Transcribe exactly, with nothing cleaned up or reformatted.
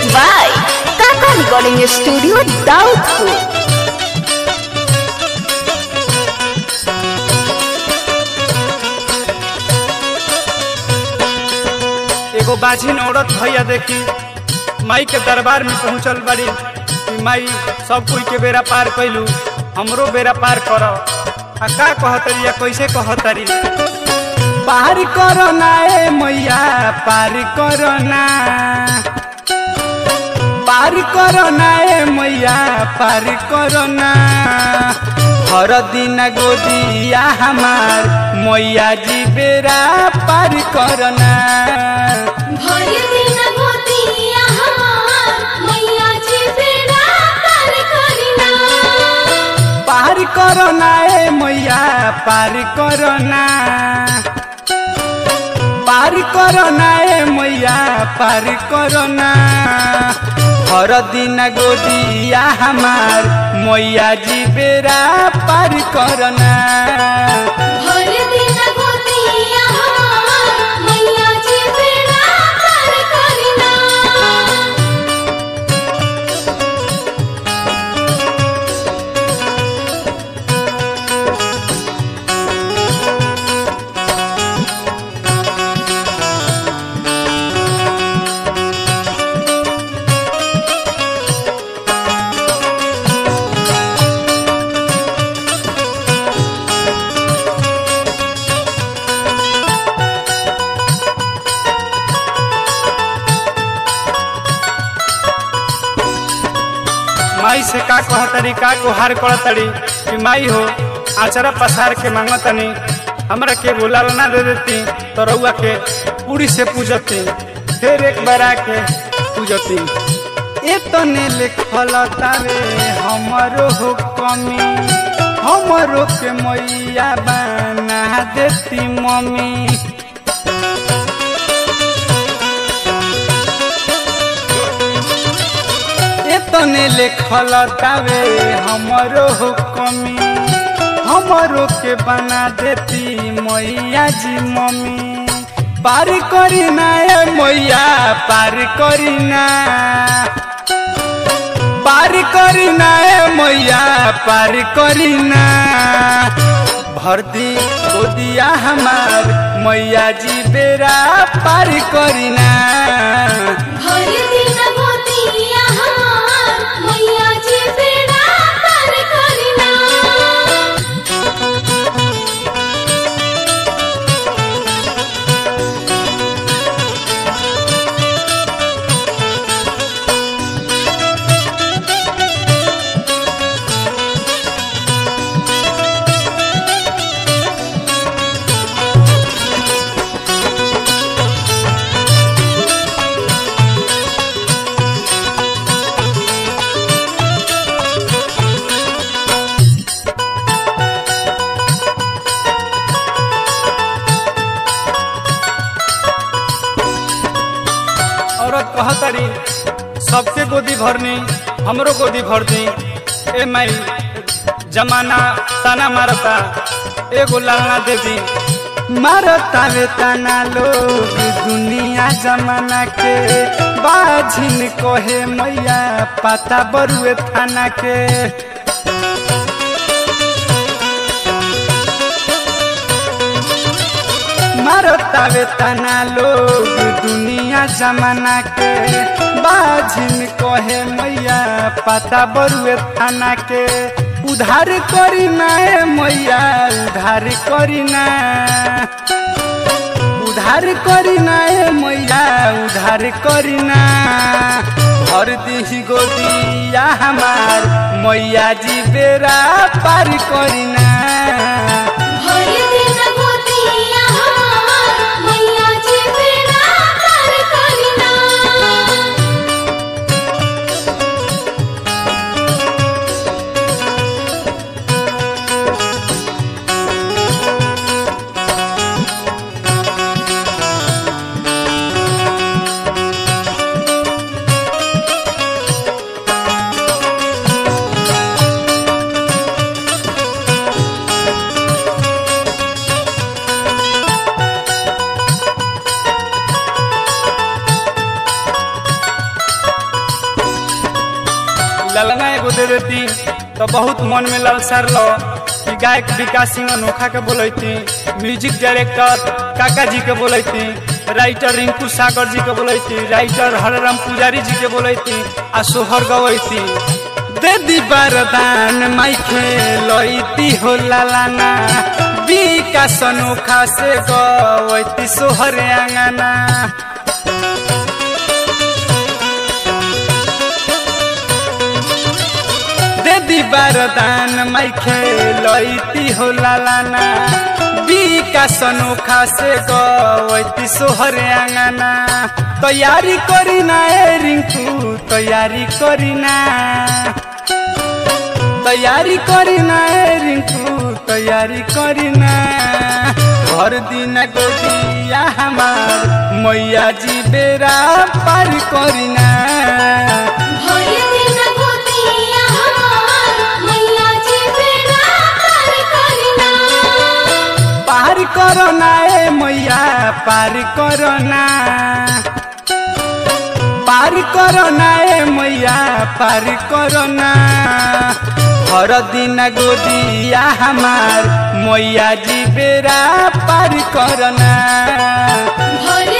by Tata Recording Studio, Daudpur. एगो बाझिन औरत भैया देखी माई के दरबार में पहुंचल बड़ी कि माई सब कोई के बेरा पार कैलू, हमरो बेरा पार कर। आ का कहतरी या कैसे कहतरी? पार करो ना ए मैया, पार करो ना, पार करो ना ए मैया, पार करो ना। हर दिन गोदिया हमार मैया जी बेरा पार करो ना। पार करो ना ए मैया, पार करो ना, पार करो ना ए मैया, पार करो ना। हर दिन गोदिया हमार मैया जी बेरा पार करो ना। माई से का कहतरी, का गुहार करतरी कि माई हो आचरा पसार के मांगतनी, हमरा के बुलाल ना दे देती तो रउआ के पूरी से पूजती, फिर एक बार आके पूजती। ए तने लिखल तारे हमरो हो कमी, हमरो के मैया बना देती मम्मी। तने लिखल तावे हमरो हो कमी, हमरो के बना देती मैया जी मम्मी। पार करी ना ए मैया, पार करी ना, पार करी ना ए मैया, पार करी ना। भर दी गोदिया हमार मैया जी बेरा पार करी ना। औरत कहतरी सबके गोदी भरनी, हमरो गोदी भर दी। ए माई जमाना ताना मारता, एगो लालना दे दी। मारता वे ताना लोग दुनिया जमाना के, बाझिन कहे मैया पता बरुए थाना के। मारता वे ताना लोग दुनिया जमाना के, बाझिन कहे मैया पता बरुए थाना के। उधार करी ना ए मैया, उधार करी ना, उधार करी ना ए मैया, उधार करी ना। भर दी गोदिया हमार मैया जी बेरा पार करी ना। दे देती तो बहुत मन में ललसार लो कि गायक विकास सिंह अनोखा के बोलती, म्यूजिक डायरेक्टर काका जी के बोलती, राइटर रिंकू सागर जी के बोलती, राइटर हरराम पुजारी जी के बोलती आ सोहर गवैती। दे दी वरदान माई खेलती हो लालाना, विकास अनोखा से गवैती सोहर आंगना। दे दी वरदान माई खेलती हो लालाना, विकास अनोखा से गवैती सोहर आंगना। तैयारी करीना ए रिंकू तैयारी करीना, तैयारी करीना ए रिंकू तैयारी करीना। हर दिन गोदिया हमार मैया जी बेरा पार करीना, पार करना ए मैया पार करना, पार करना ए मैया पार करना। हर दिन गोदिया हमार मैया जी बेरा पार करना।